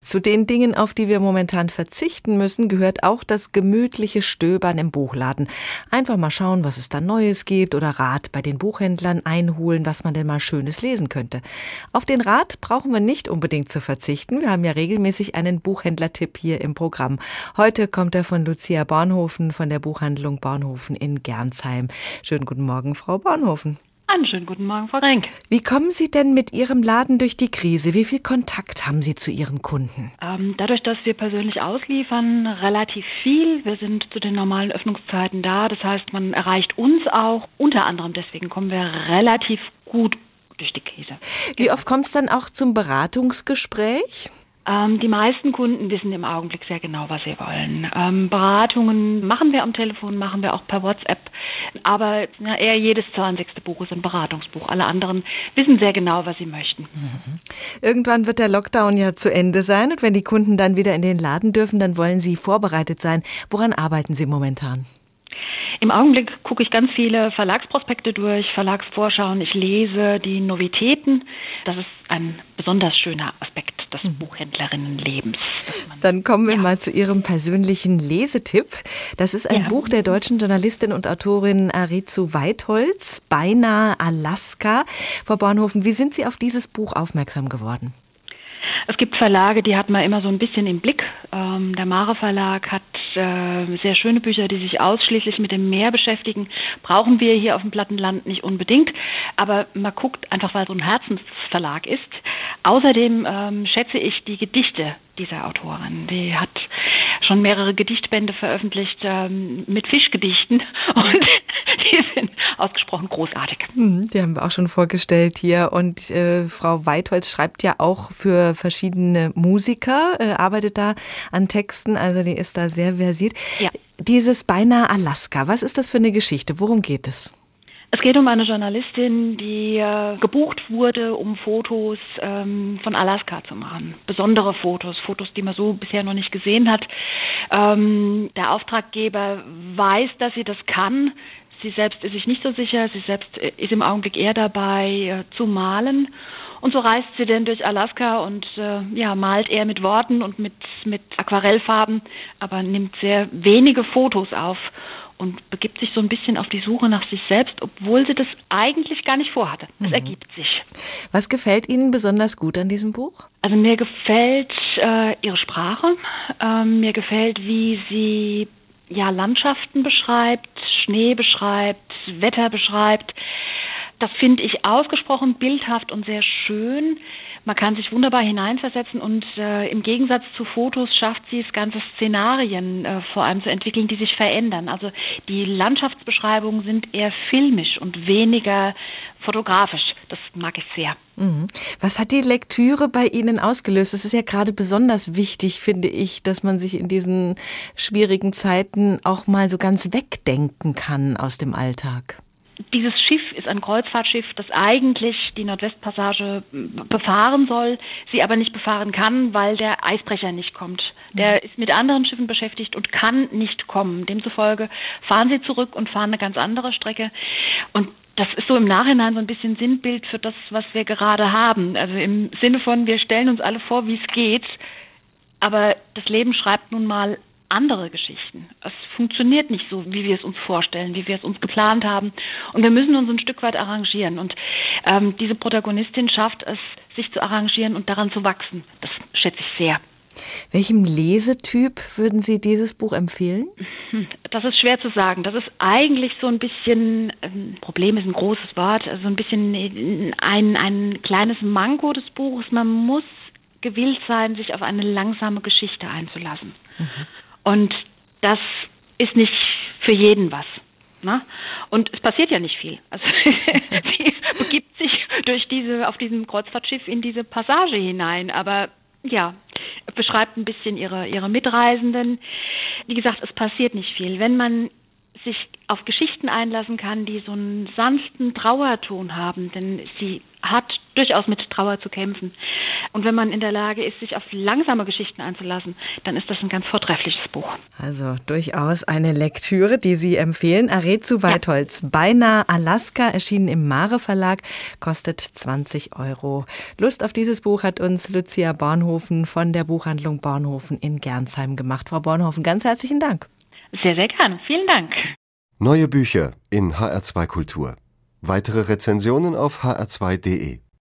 Zu den Dingen, auf die wir momentan verzichten müssen, gehört auch das gemütliche Stöbern im Buchladen. Einfach mal schauen, was es da Neues gibt oder Rat bei den Buchhändlern einholen, was man denn mal Schönes lesen könnte. Auf den Rat brauchen wir nicht unbedingt zu verzichten. Wir haben ja regelmäßig einen Buchhändlertipp hier im Programm. Heute kommt er von Lucia Bornhofen von der Buchhandlung Bornhofen in Gernsheim. Schönen guten Morgen, Frau Bornhofen. Einen schönen guten Morgen, Frau Renk. Wie kommen Sie denn mit Ihrem Laden durch die Krise? Wie viel Kontakt haben Sie zu Ihren Kunden? Dadurch, dass wir persönlich ausliefern, relativ viel. Wir sind zu den normalen Öffnungszeiten da. Das heißt, man erreicht uns auch. Unter anderem deswegen kommen wir relativ gut durch die Krise. Wie oft kommt es dann auch zum Beratungsgespräch? Die meisten Kunden wissen im Augenblick sehr genau, was sie wollen. Beratungen machen wir am Telefon, machen wir auch per WhatsApp. Aber eher jedes 20. Buch ist ein Beratungsbuch. Alle anderen wissen sehr genau, was sie möchten. Irgendwann wird der Lockdown ja zu Ende sein. Und wenn die Kunden dann wieder in den Laden dürfen, dann wollen sie vorbereitet sein. Woran arbeiten Sie momentan? Im Augenblick gucke ich ganz viele Verlagsprospekte durch, Verlagsvorschauen. Ich lese die Novitäten. Das ist ein besonders schöner Aspekt des Buchhändlerinnenlebens. Dann kommen wir mal zu Ihrem persönlichen Lesetipp. Das ist ein Buch der deutschen Journalistin und Autorin Arezu Weitholz, Beinahe Alaska. Frau Bornhofen, wie sind Sie auf dieses Buch aufmerksam geworden? Es gibt Verlage, die hat man immer so ein bisschen im Blick. Der Mare Verlag hat sehr schöne Bücher, die sich ausschließlich mit dem Meer beschäftigen. Brauchen wir hier auf dem Plattenland nicht unbedingt, aber man guckt einfach, weil es so ein Herzensverlag ist. Außerdem schätze ich die Gedichte dieser Autorin. Die hat schon mehrere Gedichtbände veröffentlicht mit Fischgedichten und die sind ausgesprochen großartig. Die haben wir auch schon vorgestellt hier. Und Frau Weitholz schreibt ja auch für verschiedene Musiker, arbeitet da an Texten, also die ist da sehr versiert. Ja. Dieses Beinahe Alaska, was ist das für eine Geschichte? Worum geht es? Es geht um eine Journalistin, die gebucht wurde, um Fotos von Alaska zu machen. Besondere Fotos, die man so bisher noch nicht gesehen hat. Der Auftraggeber weiß, dass sie das kann. Sie selbst ist sich nicht so sicher. Sie selbst ist im Augenblick eher dabei, zu malen. Und so reist sie denn durch Alaska und malt eher mit Worten und mit Aquarellfarben, aber nimmt sehr wenige Fotos auf und begibt sich so ein bisschen auf die Suche nach sich selbst, obwohl sie das eigentlich gar nicht vorhatte. Es ergibt sich. Was gefällt Ihnen besonders gut an diesem Buch? Also mir gefällt ihre Sprache. Mir gefällt, wie sie Landschaften beschreibt, Schnee beschreibt, Wetter beschreibt. Das finde ich ausgesprochen bildhaft und sehr schön. Man kann sich wunderbar hineinversetzen und im Gegensatz zu Fotos schafft sie es, ganze Szenarien vor allem zu entwickeln, die sich verändern. Also die Landschaftsbeschreibungen sind eher filmisch und weniger fotografisch. Das mag ich sehr. Was hat die Lektüre bei Ihnen ausgelöst? Es ist ja gerade besonders wichtig, finde ich, dass man sich in diesen schwierigen Zeiten auch mal so ganz wegdenken kann aus dem Alltag. Dieses Schiff ist ein Kreuzfahrtschiff, das eigentlich die Nordwestpassage befahren soll, sie aber nicht befahren kann, weil der Eisbrecher nicht kommt. Der ist mit anderen Schiffen beschäftigt und kann nicht kommen. Demzufolge fahren sie zurück und fahren eine ganz andere Strecke. Und das ist so im Nachhinein so ein bisschen Sinnbild für das, was wir gerade haben. Also im Sinne von, wir stellen uns alle vor, wie es geht, aber das Leben schreibt nun mal andere Geschichten. Es funktioniert nicht so, wie wir es uns vorstellen, wie wir es uns geplant haben. Und wir müssen uns ein Stück weit arrangieren. Und diese Protagonistin schafft es, sich zu arrangieren und daran zu wachsen. Das schätze ich sehr. Welchem Lesetyp würden Sie dieses Buch empfehlen? Das ist schwer zu sagen. Das ist eigentlich so ein bisschen, Problem ist ein großes Wort, so ein bisschen ein kleines Manko des Buches. Man muss gewillt sein, sich auf eine langsame Geschichte einzulassen. Und das ist nicht für jeden was. Ne? Und es passiert ja nicht viel. Also sie begibt sich auf diesem Kreuzfahrtschiff in diese Passage hinein. Aber ja, beschreibt ein bisschen ihre Mitreisenden. Wie gesagt, es passiert nicht viel. Wenn man sich auf Geschichten einlassen kann, die so einen sanften Trauerton haben, denn sie hat durchaus mit Trauer zu kämpfen. Und wenn man in der Lage ist, sich auf langsame Geschichten einzulassen, dann ist das ein ganz vortreffliches Buch. Also durchaus eine Lektüre, die Sie empfehlen. Arezu Weitholz, Beinahe Alaska, erschienen im Mare Verlag, kostet 20 €. Lust auf dieses Buch hat uns Lucia Bornhofen von der Buchhandlung Bornhofen in Gernsheim gemacht. Frau Bornhofen, ganz herzlichen Dank. Sehr, sehr gerne. Vielen Dank. Neue Bücher in HR2 Kultur. Weitere Rezensionen auf hr2.de.